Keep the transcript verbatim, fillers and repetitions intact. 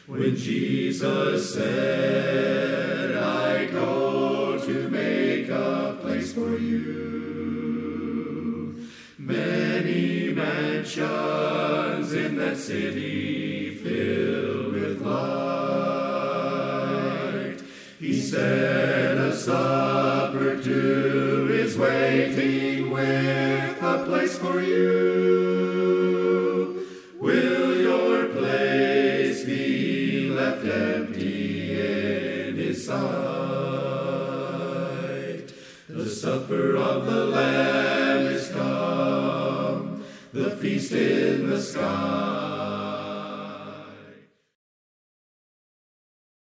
When Jesus said, I go to make a place for you, many mansions in that city filled with light, he said a supper too is waiting with a place for you. Will your place be left empty in his sight? The supper of the Lamb is come, the feast in the sky.